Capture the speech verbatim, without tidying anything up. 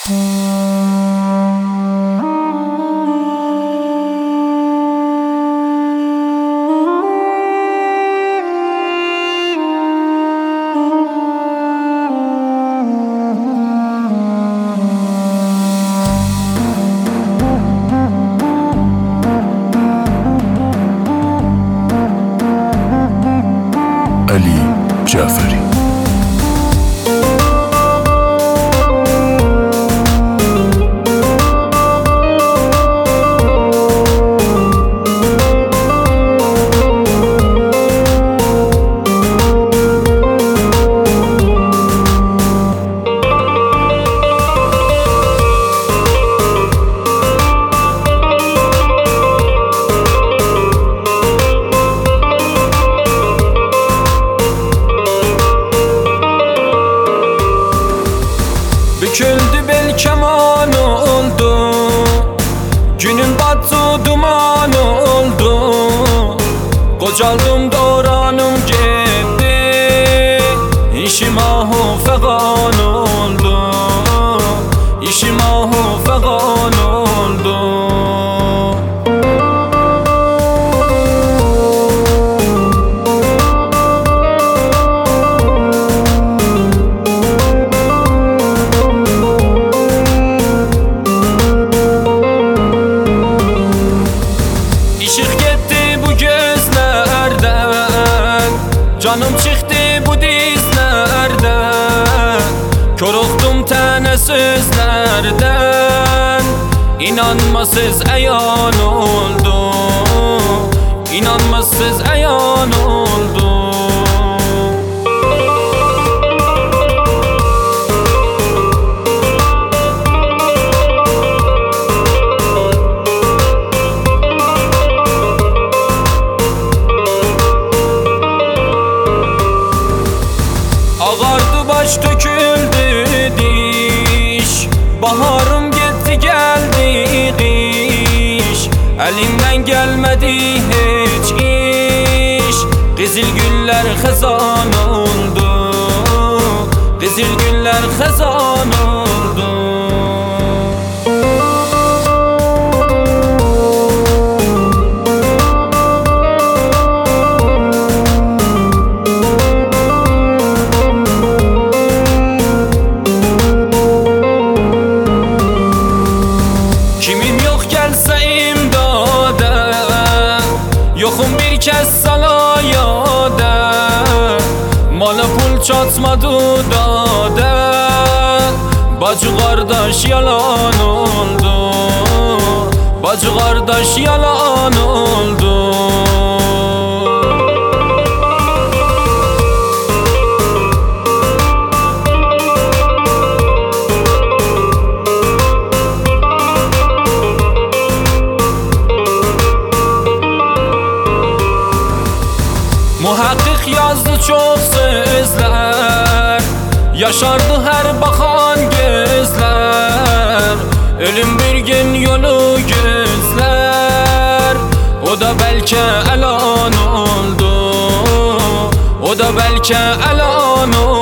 علی جعفری. Büküldü bel keman oldu, günün battı duman oldu. Kocaldım doğranım gitti, işim ahu fegan oldu, işim ahu fegan oldu. Canım çıktı bu dizlerden, kör oldum tane sözlerden. İnanmasız ayan oldu, inanmasız ayan oldu. Ağardı baş döküldü diş, baharım gitti geldi kış. Elimden gelmedi hiç iş, kızıl güller xezan oldu, kızıl güller xezan oldu. Yoxum bir kəs sana yada, mala pul çatmadı dada. Bacı qardaş yalan oldu, bacı qardaş yalan oldu. Muhakkik yazdı çok sözler, yaşardı her bakan gözler. Ölüm bir gün yolu gözler, o da belki elan oldu, o da belki elan oldu.